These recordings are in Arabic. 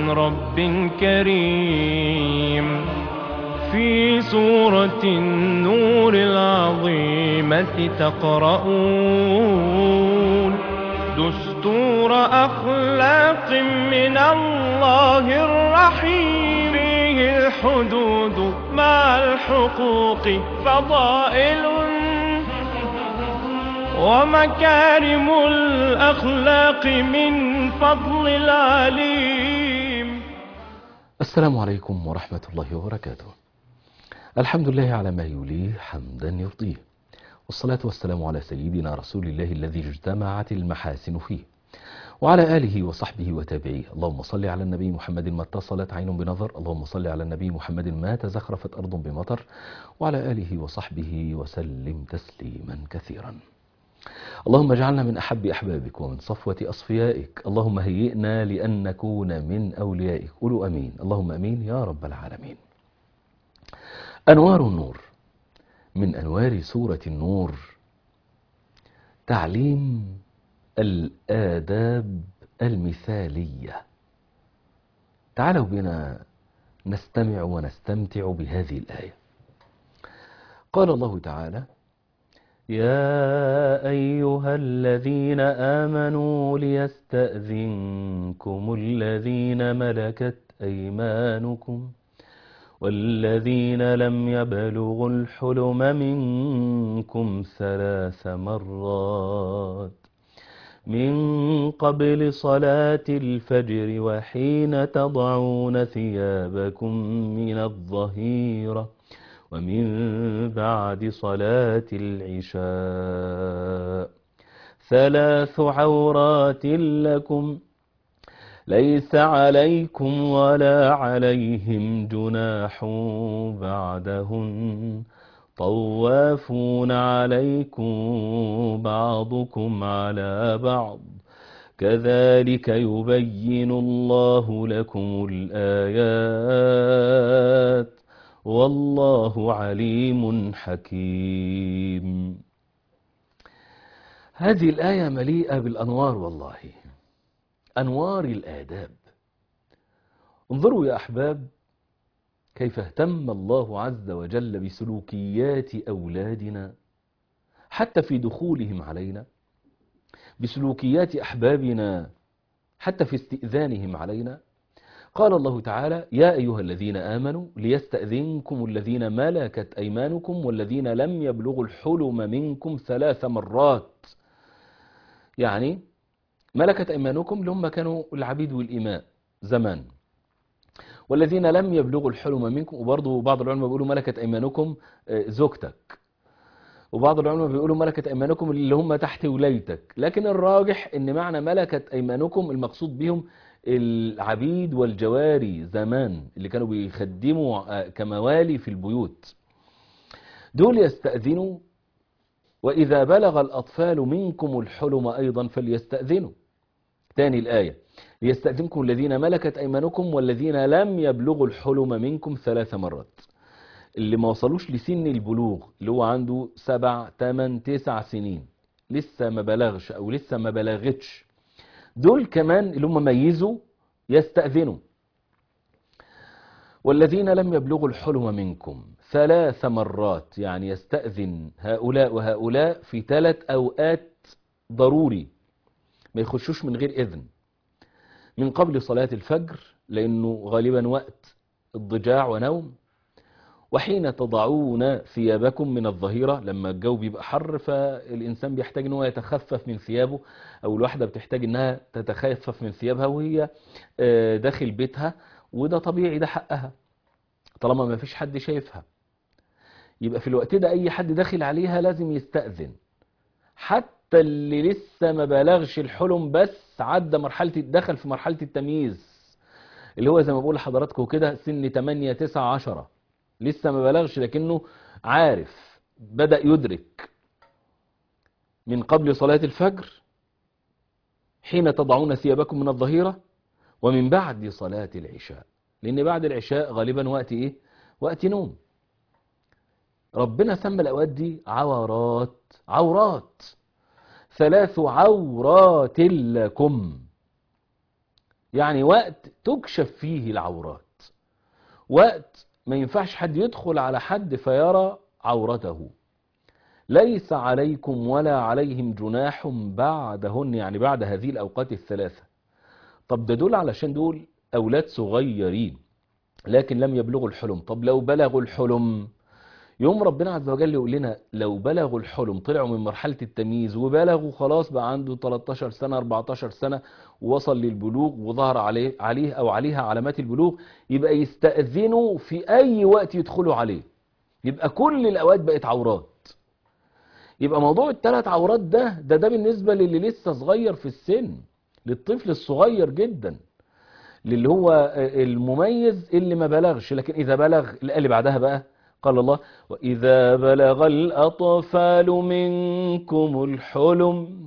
رب كريم في سورة النور العظيمة تقرؤون دستور أخلاق من الله الرحيم فيه الحدود مع الحقوق فضائل ومكارم الأخلاق من فضل العليم. السلام عليكم ورحمة الله وبركاته. الحمد لله على ما يليه حمدا يرضيه، والصلاة والسلام على سيدنا رسول الله الذي اجتمعت المحاسن فيه، وعلى آله وصحبه وتابعيه. اللهم صل على النبي محمد ما اتصلت عين بنظر، اللهم صل على النبي محمد ما تزخرفت أرض بمطر، وعلى آله وصحبه وسلم تسليما كثيرا. اللهم اجعلنا من أحب أحبابك ومن صفوة أصفيائك، اللهم هيئنا لأن نكون من أوليائك. قولوا أمين، اللهم أمين يا رب العالمين. أنوار النور، من أنوار سورة النور تعليم الآداب المثالية. تعالوا بنا نستمع ونستمتع بهذه الآية. قال الله تعالى: يا أيها الذين آمنوا ليستأذنكم الذين ملكت أيمانكم والذين لم يبلغوا الحلم منكم 3 مرات من قبل صلاة الفجر وحين تضعون ثيابكم من الظهيرة ومن بعد صلاة العشاء 3 عورات لكم ليس عليكم ولا عليهم جناح بعدهن طوافون عليكم بعضكم على بعض كذلك يبين الله لكم الآيات والله عليم حكيم. هذه الآية مليئة بالأنوار، والله أنوار الآداب. انظروا يا أحباب كيف اهتم الله عز وجل بسلوكيات أولادنا حتى في دخولهم علينا، بسلوكيات أحبابنا حتى في استئذانهم علينا. قال الله تعالى: يا أيها الذين آمنوا ليستأذنكم الذين ملكت أيمانكم والذين لم يبلغوا الحلم منكم 3 مرات. يعني ملكت أيمانكم اللي هم كانوا العبيد والإماء زمان، والذين لم يبلغوا الحلم منكم، وبرضه بعض العلماء بيقولوا ملكت أيمانكم زوجتك، وبعض العلماء بيقولوا ملكت أيمانكم اللي هم تحت ولايتك، لكن الراجح ان معنى ملكت أيمانكم المقصود بهم العبيد والجواري زمان اللي كانوا بيخدموا كموالي في البيوت. دول يستأذنوا، وإذا بلغ الأطفال منكم الحلم أيضا فليستأذنوا. ثاني الآية: ليستأذنكم الذين ملكت أيمانكم والذين لم يبلغوا الحلم منكم 3 مرات. اللي ما وصلوش لسن البلوغ، اللي هو عنده 7 8 9 سنين لسه ما بلغش أو لسه ما بلغتش، دول كمان اللي هم ميزوا يستأذنوا. والذين لم يبلغوا الحلم منكم 3 مرات، يعني يستأذن هؤلاء وهؤلاء في 3 أوقات ضروري، ما يخشوش من غير إذن. من قبل صلاة الفجر لأنه غالبا وقت اضطجاع ونوم، وحين تضعون ثيابكم من الظهيرة لما الجو بيبقى حر فالإنسان بيحتاج أنه يتخفف من ثيابه، أو الواحدة بتحتاج أنها تتخفف من ثيابها وهي داخل بيتها، وده طبيعي، ده حقها طالما ما فيش حد شايفها. يبقى في الوقت ده أي حد داخل عليها لازم يستأذن، حتى اللي لسه ما بلغش الحلم بس عدى دخل في مرحلة التمييز، اللي هو زي ما بقول لحضراتكم كده سن 8 9 10، لسه ما بلغش لكنه عارف، بدأ يدرك. من قبل صلاة الفجر حين تضعون ثيابكم من الظهيرة ومن بعد صلاة العشاء، لأن بعد العشاء غالبا وقت إيه؟ وقت نوم. ربنا سمى الأوقات دي عورات 3 عورات لكم. يعني وقت تكشف فيه العورات، وقت ما ينفعش حد يدخل على حد فيرى عورته. ليس عليكم ولا عليهم جناح بعدهن، يعني بعد هذه الأوقات الثلاثة. طب ده دول علشان دول أولاد صغيرين لكن لم يبلغوا الحلم. طب لو بلغوا الحلم، يوم ربنا عز وجل يقول لنا لو بلغوا الحلم، طلعوا من مرحلة التمييز وبلغوا خلاص، بقى عنده 13 سنة 14 سنة ووصل للبلوغ وظهر عليه أو عليها علامات البلوغ، يبقى يستأذنوا في أي وقت يدخلوا عليه، يبقى كل الأوقات بقت عورات. يبقى موضوع الثلاث عورات ده بالنسبة للي لسه صغير في السن، للطفل الصغير جدا، للي هو المميز اللي ما بلغش. لكن إذا بلغ، الآية اللي بعدها بقى قال الله: وإذا بلغ الأطفال منكم الحلم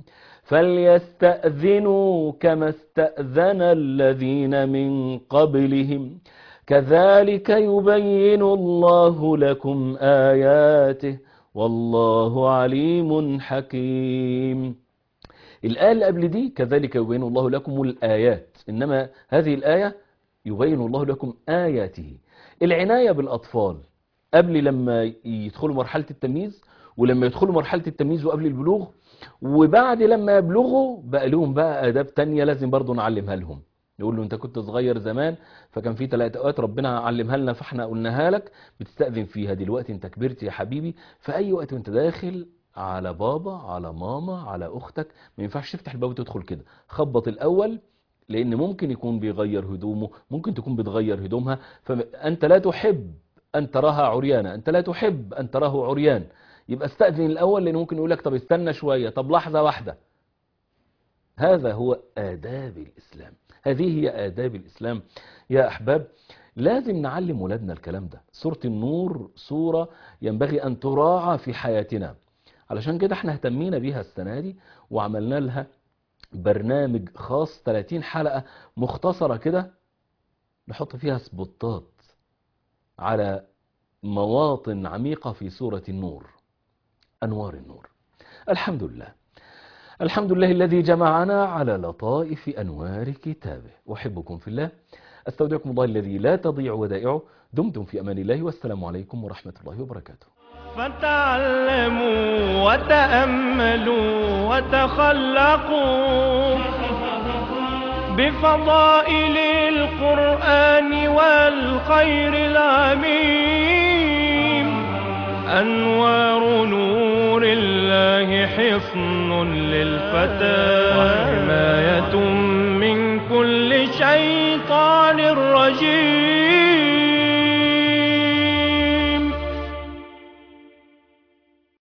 فليستأذنوا كما استأذن الذين من قبلهم كذلك يبين الله لكم آياته والله عليم حكيم. الآية اللي قبل دي كذلك يبين الله لكم الآيات، إنما هذه الآية يبين الله لكم آياته. العناية بالأطفال قبل لما يدخلوا مرحلة التمييز، ولما يدخلوا مرحلة التمييز وقبل البلوغ، وبعد لما يبلغوا بقى لهم بقى آداب تانية لازم برضو نعلمها لهم. نقول له انت كنت صغير زمان فكان في 3 اوقات ربنا علمها لنا فاحنا قلناها لك بتستأذن فيها. دلوقتي انت كبرت يا حبيبي، في اي وقت وانت داخل على بابا على ماما على اختك ما ينفعش تفتح الباب وتدخل كده، خبط الاول، لان ممكن يكون بيغير هدومه، ممكن تكون بتغير هدومها، فانت لا تحب ان تراها عريانة، انت لا تحب ان تراه عريان، يبقى استأذن الاول، لان ممكن يقول لك طب استنى شوية، طب لحظة واحدة. هذا هو آداب الإسلام، هذه هي آداب الإسلام يا أحباب. لازم نعلم ولادنا الكلام ده. سورة النور سورة ينبغي أن تراعى في حياتنا، علشان كده احنا اهتمينا بيها السنة دي وعملنا لها برنامج خاص 30 حلقة مختصرة كده نحط فيها سبوتات على مواطن عميقة في سورة النور، أنوار النور. الحمد لله، الحمد لله الذي جمعنا على لطائف أنوار كتابه. أحبكم في الله، أستودعكم الله الذي لا تضيع ودائعه. دمتم في أمان الله، والسلام عليكم ورحمة الله وبركاته. فتعلموا وتأملوا وتخلقوا بفضائل القرآن والخير العميم. أنوار نور الله حصن للفتى وحماية من كل شيطان رجيم.